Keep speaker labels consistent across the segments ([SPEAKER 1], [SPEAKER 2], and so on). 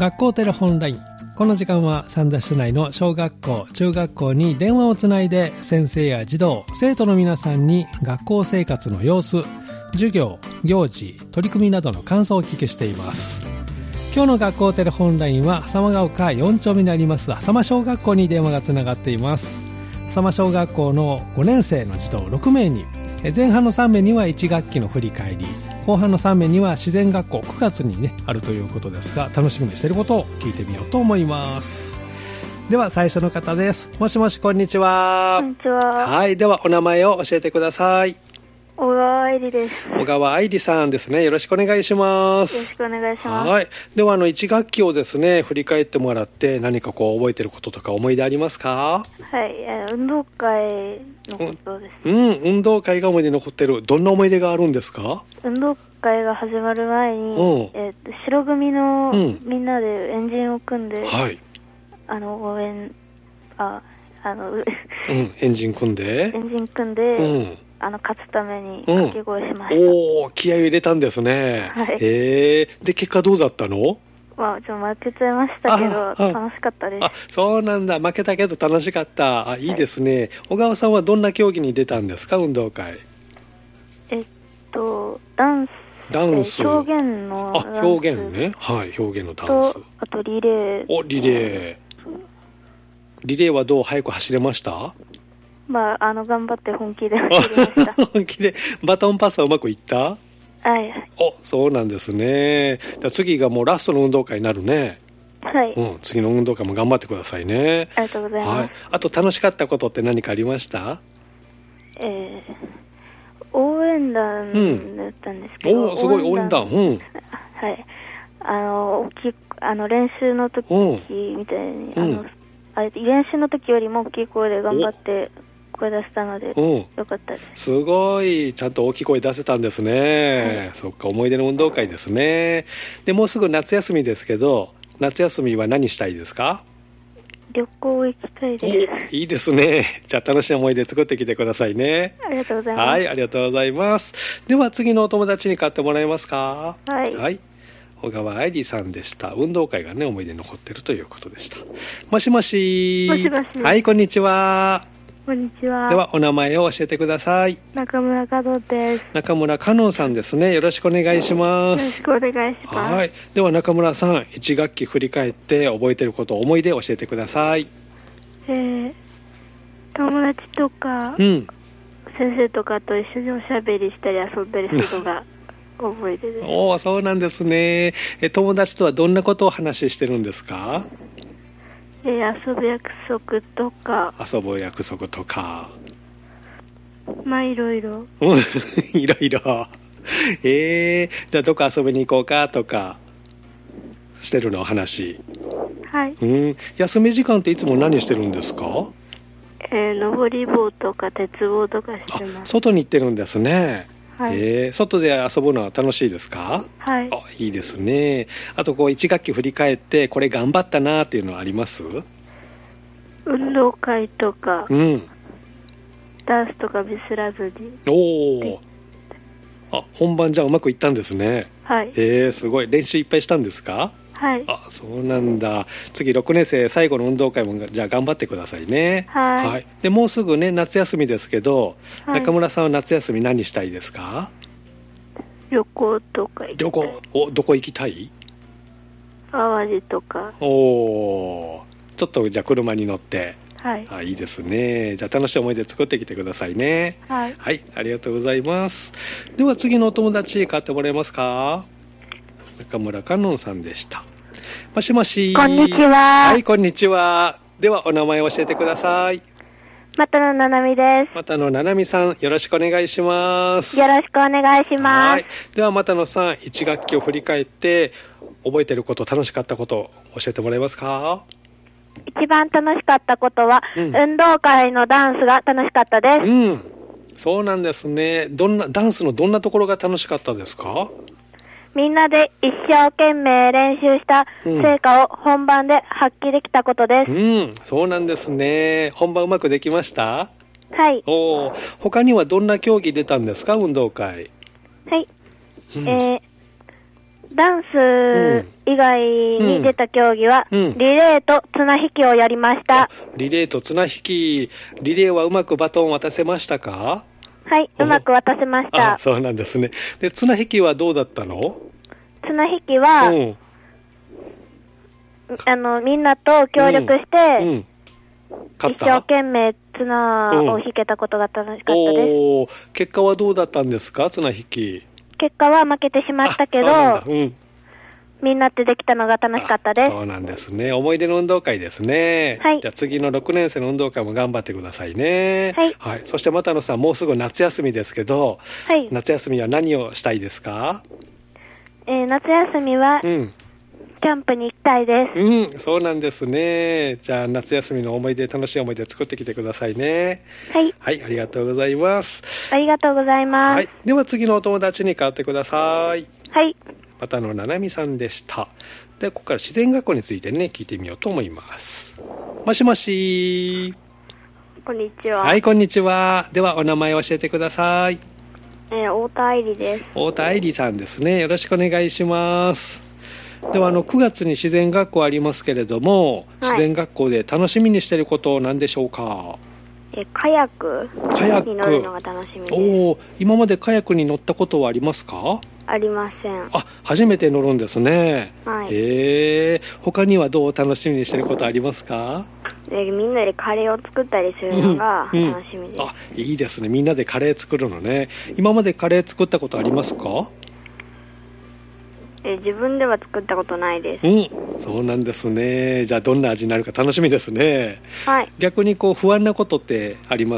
[SPEAKER 1] 学校テレホンライン。この時間は三田市内の小学校、中学校に電話をつないで先生や児童、生徒の皆さんに学校生活の様子、授業、行事、取り組みなどの感想をお聞きしています。今日の学校テレホンラインは狭間ヶ丘4丁目にあります狭間小学校に電話がつながっています。狭間小学校の5年生の児童6名に、前半の3名には1学期の振り返り、後半の3名には自然学校9月にねあるということですが、楽しみにしていることを聞いてみようと思います。では最初の方です。もしもし、こんにちは。
[SPEAKER 2] こんにちは。
[SPEAKER 1] はい、ではお名前を教えてください。
[SPEAKER 2] 小川愛理です。
[SPEAKER 1] 小川愛理さんですね。よろしくお願いします。
[SPEAKER 2] よろしくお願いします。
[SPEAKER 1] はい。では1学期をですね振り返ってもらって、何か覚えてることとか思い出ありますか？
[SPEAKER 2] はい、運動会のことです。
[SPEAKER 1] 運動会が思い出に残ってる。どんな思い出があるんですか？
[SPEAKER 2] 運動会が始まる前に、白組のみんなでエンジンを組んで、
[SPEAKER 1] はい。
[SPEAKER 2] 応援、
[SPEAKER 1] エンジン組んで、
[SPEAKER 2] 勝つために掛け声しました。
[SPEAKER 1] おー、気合を入れたんですね。
[SPEAKER 2] はい。
[SPEAKER 1] で、結果どうだったの？
[SPEAKER 2] 負けちゃいましたけど、楽しかったです。
[SPEAKER 1] そうなんだ。負けたけど楽しかった。いいですね。小川さんはどんな競技に出たんですか、運動会？
[SPEAKER 2] ダンス。表現のダンス。
[SPEAKER 1] 表現ね。はい、表現のダンス。
[SPEAKER 2] あとリレー。
[SPEAKER 1] リレー。リレーはどう？早く走れました？
[SPEAKER 2] 頑張って本気で走りました。
[SPEAKER 1] 本気で。バトンパスはうまくいった？
[SPEAKER 2] はい。
[SPEAKER 1] そうなんですね。次がもうラストの運動会になるね。
[SPEAKER 2] はい。
[SPEAKER 1] 次の運動会も頑張ってくださいね。
[SPEAKER 2] ありがとうございます。
[SPEAKER 1] はい。あと楽しかったことって何かありました？
[SPEAKER 2] 応援団だったんですけど。
[SPEAKER 1] すごい応援団。
[SPEAKER 2] はい。練習の時みたいに、練習の時よりも大きい声で頑張って声出したので、よかったです。
[SPEAKER 1] すごい、ちゃんと大きい声出せたんですね。そっか、思い出の運動会ですね。で、もうすぐ夏休みですけど、夏休みは何したいですか？
[SPEAKER 2] 旅行行きたいです。
[SPEAKER 1] いいですね。じゃあ楽しい思い出作ってきてくださいね。
[SPEAKER 2] ありがとうございます。
[SPEAKER 1] はい、ありがとうございます。では次のお友達に買ってもらえますか？
[SPEAKER 2] はい。
[SPEAKER 1] はい。小川愛理さんでした。運動会がね、思い出に残ってるということでした。もしもし。
[SPEAKER 2] もしもし。
[SPEAKER 1] はい、こんにちは。
[SPEAKER 2] こんにちは。
[SPEAKER 1] ではお名前を教えてください。
[SPEAKER 2] 中村香音です。
[SPEAKER 1] 中村香音さんですね。よろしくお願いします。
[SPEAKER 2] よろしくお願いします。
[SPEAKER 1] はい。では中村さん、1学期振り返って覚えてること、思い出教えてください。
[SPEAKER 2] 友達とか、先生とかと一緒におしゃべりしたり遊んだりするのが覚えてる。
[SPEAKER 1] そうなんですね。友達とはどんなことを話してるんですか？
[SPEAKER 2] 遊ぶ約束とか。いろいろ。
[SPEAKER 1] いろいろ。じゃあどこ遊びに行こうかとかしてるの、お話。
[SPEAKER 2] はい。
[SPEAKER 1] 休み時間っていつも何してるんですか？
[SPEAKER 2] 登り棒とか鉄棒とかしてます。
[SPEAKER 1] 外に行ってるんですね。
[SPEAKER 2] はい。
[SPEAKER 1] 外で遊ぶのは楽しいですか？
[SPEAKER 2] はい。
[SPEAKER 1] いいですね。あと1学期振り返ってこれ頑張ったなっていうのはあります？
[SPEAKER 2] 運動会とか、ダンスとかミスらずに。
[SPEAKER 1] 本番じゃうまくいったんですね。
[SPEAKER 2] はい。
[SPEAKER 1] すごい。練習いっぱいしたんですか？
[SPEAKER 2] はい。
[SPEAKER 1] そうなんだ。次6年生最後の運動会もじゃあ頑張ってくださいね。
[SPEAKER 2] はい。
[SPEAKER 1] でもうすぐね夏休みですけど、中村さんは夏休み何したいですか？
[SPEAKER 2] 旅行とか行きたい。
[SPEAKER 1] 旅行。どこ行きたい？
[SPEAKER 2] 淡路とか。
[SPEAKER 1] ちょっとじゃあ車に乗って。
[SPEAKER 2] はい。
[SPEAKER 1] いいですね。じゃあ楽しい思い出作ってきてくださいね。
[SPEAKER 2] はい。
[SPEAKER 1] はい、ありがとうございます。では次のお友達買ってもらえますか？中村香音さんでした。もしもし。
[SPEAKER 2] こんにちは。
[SPEAKER 1] はい、こんにちは。ではお名前を教えてください。
[SPEAKER 2] 又野七海です。
[SPEAKER 1] 又野七海さん、よろしくお願いします。
[SPEAKER 2] よろしくお願いします。はい。
[SPEAKER 1] では又野さん、1学期を振り返って覚えてること、楽しかったこと教えてもらえますか？
[SPEAKER 2] 一番楽しかったことは、運動会のダンスが楽しかったです。
[SPEAKER 1] そうなんですね。ダンスのどんなところが楽しかったですか？
[SPEAKER 2] みんなで一生懸命練習した成果を本番で発揮できたことです。
[SPEAKER 1] そうなんですね。本番うまくできました？
[SPEAKER 2] はい。
[SPEAKER 1] 他にはどんな競技出たんですか、運動会？
[SPEAKER 2] はい。 ダンス以外に出た競技は、リレーと綱引きをやりました。
[SPEAKER 1] リレーと綱引き、リレーはうまくバトンを渡せましたか？
[SPEAKER 2] はい、うまく渡せました。
[SPEAKER 1] そうなんですね。で、綱引きはどうだったの？
[SPEAKER 2] 綱引きは、みんなと協力して、一生懸命綱を引けたことが楽しかったです。
[SPEAKER 1] 結果はどうだったんですか、綱引き？
[SPEAKER 2] 結果は負けてしまったけど、みんなってできたのが楽しかったです。
[SPEAKER 1] そうなんですね。思い出の運動会ですね。
[SPEAKER 2] はい。
[SPEAKER 1] じゃあ次の6年生の運動会も頑張ってくださいね。
[SPEAKER 2] はい。
[SPEAKER 1] はい。そして又野さん、もうすぐ夏休みですけど、はい。夏休みは何をしたいですか？
[SPEAKER 2] 夏休みは、キャンプに行きたいで
[SPEAKER 1] す。そうなんですね。じゃあ夏休みの思い出、楽しい思い出作ってきてくださいね。
[SPEAKER 2] はい。
[SPEAKER 1] はい、ありがとうございます。
[SPEAKER 2] ありがとうございます。
[SPEAKER 1] はい。では次のお友達に代わってください。
[SPEAKER 2] はい。
[SPEAKER 1] 又野七海さんでした。で、ここから自然学校についてね、聞いてみようと思います。もしもし。
[SPEAKER 2] こんにちは。
[SPEAKER 1] はい、こんにちは。ではお名前を教えてください。
[SPEAKER 2] 太田愛理です。
[SPEAKER 1] 太田愛理さんですね。よろしくお願いします。では9月に自然学校ありますけれども、自然学校で楽しみにしていること何でしょうか？
[SPEAKER 2] カヤックに乗るのが楽しみです。
[SPEAKER 1] 今までカヤックに乗ったことはありますか？
[SPEAKER 2] ありません。
[SPEAKER 1] 初めて乗るんですね。
[SPEAKER 2] はい。
[SPEAKER 1] 他にはどう楽しみにしていることありますか？
[SPEAKER 2] みんなでカレーを作ったりするのが楽しみです。
[SPEAKER 1] いいですね。みんなでカレー作るのね。今までカレー作ったことありますか？
[SPEAKER 2] 自分では作ったことないです。
[SPEAKER 1] そうなんですね。じゃあどんな味になるか楽しみですね。
[SPEAKER 2] はい。
[SPEAKER 1] 逆に不安なことってあります？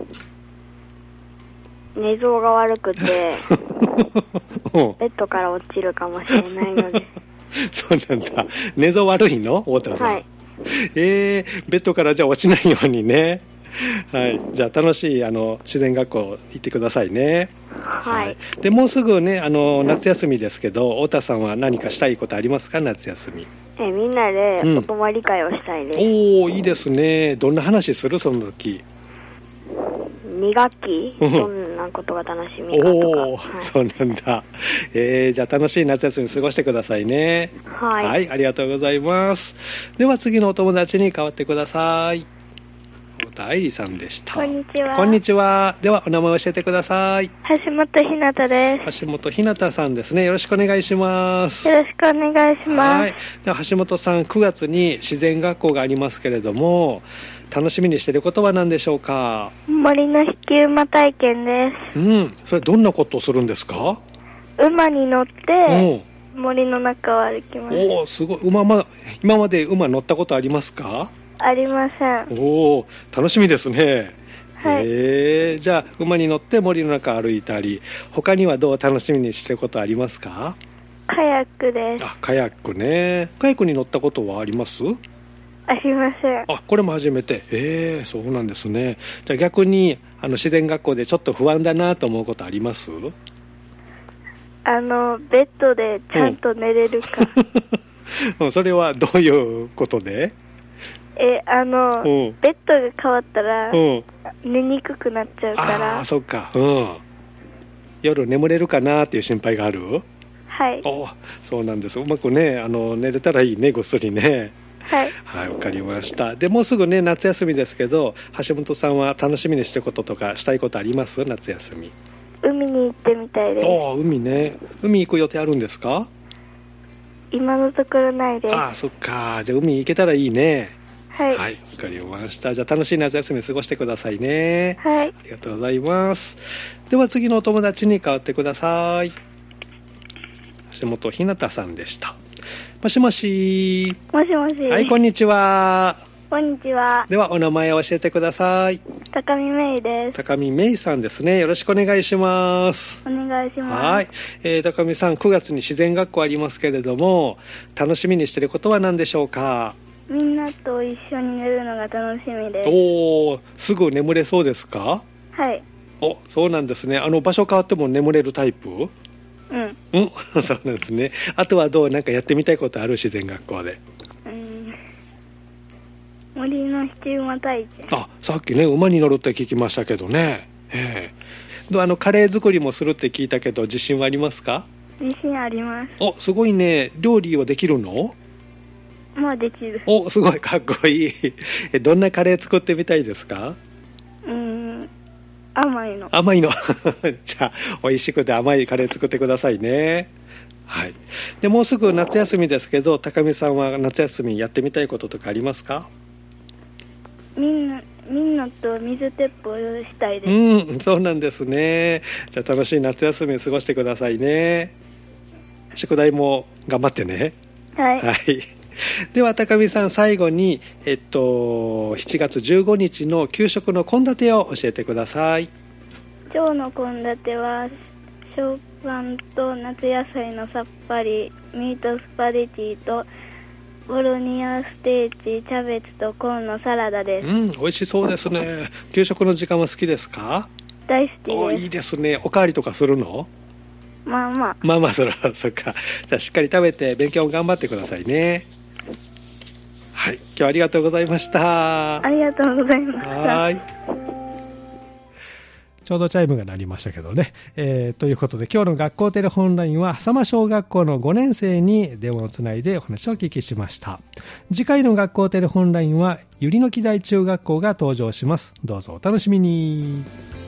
[SPEAKER 2] 寝相が悪くてベッドから落ちるかもしれないので。
[SPEAKER 1] そうなんだ。寝相悪いの？太田さん。
[SPEAKER 2] はい。
[SPEAKER 1] ベッドからじゃあ落ちないようにね。はい。じゃあ楽しい自然学校行ってくださいね。
[SPEAKER 2] はい。
[SPEAKER 1] でもうすぐね夏休みですけど、太田さんは何かしたいことありますか？夏休み。
[SPEAKER 2] みんなでお泊まり会をしたいです。
[SPEAKER 1] いいですね。どんな話する？その時。
[SPEAKER 2] 2学期どんなことが楽しみかとか。
[SPEAKER 1] そうなんだ。じゃあ楽しい夏休み過ごしてくださいね。
[SPEAKER 2] はい。
[SPEAKER 1] はい、ありがとうございます。では次のお友達に代わってください。太田愛理さんでした。
[SPEAKER 2] こんにちは。
[SPEAKER 1] こんにちは。ではお名前を教えてください。
[SPEAKER 2] 橋本ひなたです。
[SPEAKER 1] 橋本ひなたさんですね。よろしくお願いします。
[SPEAKER 2] よろしくお願いします。はい。
[SPEAKER 1] では橋本さん、9月に自然学校がありますけれども、楽しみにしていることは何でしょうか？
[SPEAKER 2] 森の引き馬体験です。
[SPEAKER 1] それどんなことをするんですか？
[SPEAKER 2] 馬に乗って森の中を歩きます。
[SPEAKER 1] すごい。今まで馬乗ったことありますか？
[SPEAKER 2] ありません。
[SPEAKER 1] 楽しみですね。
[SPEAKER 2] はい。
[SPEAKER 1] じゃあ馬に乗って森の中歩いたり、他にはどう楽しみにしていることありますか？
[SPEAKER 2] カヤックです。
[SPEAKER 1] カヤックね。カヤックに乗ったことはあります？
[SPEAKER 2] ありません。
[SPEAKER 1] これも初めて。そうなんですね。じゃあ逆に自然学校でちょっと不安だなと思うことあります？
[SPEAKER 2] ベッドでちゃんと寝れるか。
[SPEAKER 1] それはどういうことで？
[SPEAKER 2] ベッドが変わったら寝にくくなっちゃうから。
[SPEAKER 1] そっか。夜眠れるかなっていう心配がある？
[SPEAKER 2] はい。
[SPEAKER 1] そうなんです。うまくね寝れたらいいね、ぐっすりね。
[SPEAKER 2] はい。
[SPEAKER 1] はい、わかりました。でもうすぐね夏休みですけど、橋本さんは楽しみにしてることとかしたいことあります？夏休み。
[SPEAKER 2] 海に行ってみたいです。
[SPEAKER 1] 海ね。海行く予定あるんですか？
[SPEAKER 2] 今のところないです。
[SPEAKER 1] そっか。じゃあ海行けたらいいね。
[SPEAKER 2] はい。
[SPEAKER 1] はい、わかりました。じゃあ楽しい夏休み過ごしてくださいね。
[SPEAKER 2] はい。
[SPEAKER 1] ありがとうございます。では次のお友達に代わってください。橋本ひなたさんでした。もしもし。
[SPEAKER 2] もしもし。
[SPEAKER 1] はい、こんにちは。
[SPEAKER 2] こんにちは。
[SPEAKER 1] ではお名前を教えてください。
[SPEAKER 2] 高見芽衣です。
[SPEAKER 1] 高見芽衣さんですね。よろしくお願いします。
[SPEAKER 2] お願いします。
[SPEAKER 1] はい。高見さん、9月に自然学校ありますけれども、楽しみにしていることは何でしょうか？
[SPEAKER 2] みんなと一緒に寝るのが楽しみです。
[SPEAKER 1] すぐ眠れそうですか？
[SPEAKER 2] はい。
[SPEAKER 1] そうなんですね。場所変わっても眠れるタイプ？そうなんですね。あとはなんかやってみたいことある？自然学校で。
[SPEAKER 2] 森の引き馬体験。
[SPEAKER 1] さっきね馬に乗るって聞きましたけどね。カレー作りもするって聞いたけど自信はありますか？
[SPEAKER 2] 自信あります。
[SPEAKER 1] お、すごいね。料理はできるの？
[SPEAKER 2] まあできる。
[SPEAKER 1] お、すごいかっこいい。どんなカレー作ってみたいですか？
[SPEAKER 2] 甘いの。
[SPEAKER 1] 甘いの。じゃあ、美味しくて甘いカレー作ってくださいね。はい。で、もうすぐ夏休みですけど、高見さんは夏休みやってみたいこととかありますか？
[SPEAKER 2] みんなと水鉄砲したいです。
[SPEAKER 1] そうなんですね。じゃあ楽しい夏休み過ごしてくださいね。宿題も頑張ってね。
[SPEAKER 2] はい。
[SPEAKER 1] はい。では高見さん、最後に、7月15日の給食の献立を教えてください。
[SPEAKER 2] 今日の献立は小パンと夏野菜のさっぱりミートスパゲティとボロニアステーチ、キャベツとコーンのサラダです。
[SPEAKER 1] 美味しそうですね。給食の時間は好きですか？
[SPEAKER 2] 大好きです。
[SPEAKER 1] お、いいですね。おかわりとかするの？
[SPEAKER 2] まあまあ。
[SPEAKER 1] まあまあ、そっか。じゃあしっかり食べて勉強も頑張ってくださいね。はい。今日はありがとうございました。
[SPEAKER 2] ありがとうございました。
[SPEAKER 1] はい。ちょうどチャイムが鳴りましたけどね。ということで今日の学校テレホンラインは狭間小学校の5年生に電話をつないでお話をお聞きしました。次回の学校テレホンラインはゆりの木台中学校が登場します。どうぞお楽しみに。